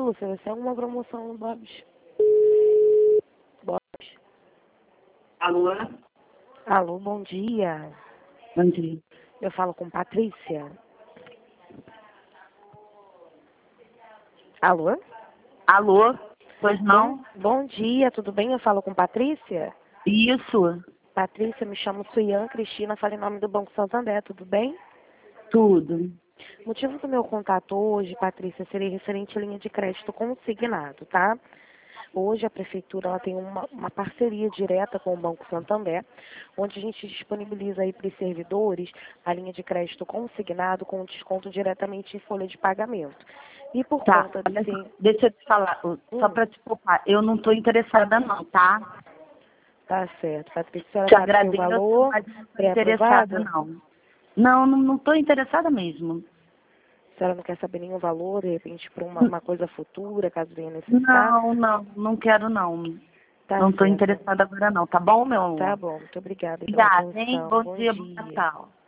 Lúcia, vai ser alguma promoção no Bob's? Bob's. Alô? Alô, bom dia. Bom dia. Eu falo com Patrícia. Alô? Alô? Pois não? Bom dia, tudo bem? Eu falo com Patrícia? Isso, Patrícia, me chamo Suian Cristina, falo em nome do Banco Santander, tudo bem? tudo. O motivo do meu contato hoje, Patrícia, seria referente à linha de crédito consignado, tá? Hoje a Prefeitura ela tem uma parceria direta com o Banco Santander, onde a gente disponibiliza aí para os servidores a linha de crédito consignado com desconto diretamente em folha de pagamento. E por Tá, conta de ser... deixa eu te falar, só para te poupar, eu não estou interessada não, tá? Tá certo, Patrícia, a senhora Te sabe o agradeço, valor mas não estou interessada pré-aprovado? não. Não estou interessada mesmo. A senhora não quer saber nenhum valor, de repente, para uma coisa futura, caso venha necessitar? Não quero não. Tá Não estou certo. interessada agora não, tá bom, meu Tá amor? bom, muito obrigada pela Obrigada, hein? atenção. Bom Bom dia, bom dia. Natal.